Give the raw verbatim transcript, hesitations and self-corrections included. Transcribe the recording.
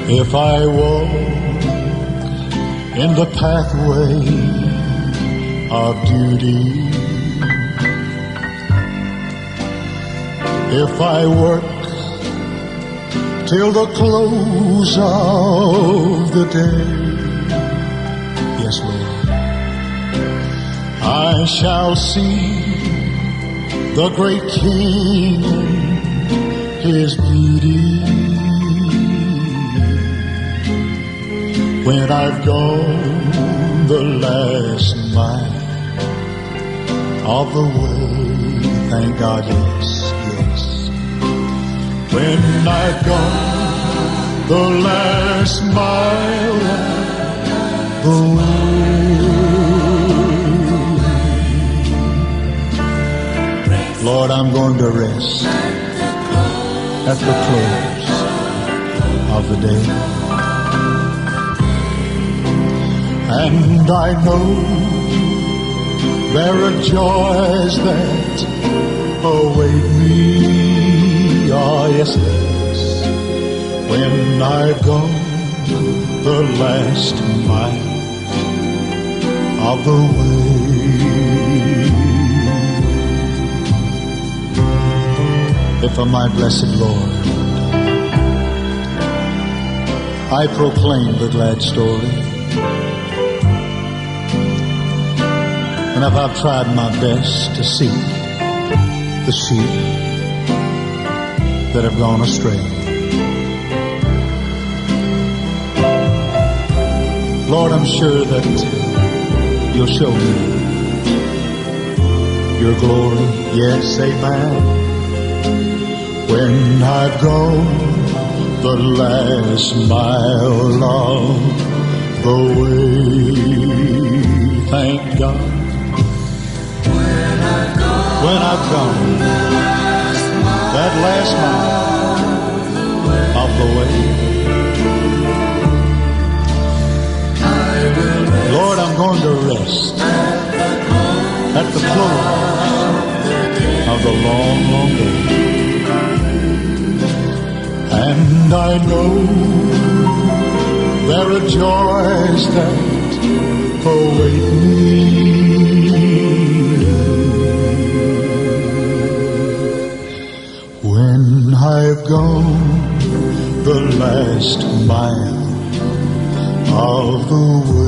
If I walk in the pathway of duty, if I work till the close of the day, yes, Lord, I shall see the great King in His beauty. When I've gone the last mile of the way, thank God, yes, yes. When I've gone the last mile of the way, Lord, I'm going to rest at the close of the day. And I know there are joys that await me, oh yes, yes, when I've gone the last mile of the way. If, my blessed Lord, I proclaim the glad story, and if I've tried my best to seek the sheep that have gone astray, Lord, I'm sure that You'll show me Your glory, yes, amen. When I've gone the last mile of the way, thank God. When I've gone that last mile of the way, Lord, I'm going to rest at the close of the long, long day. And I know there are joys that await me. When I've gone the last mile of the way.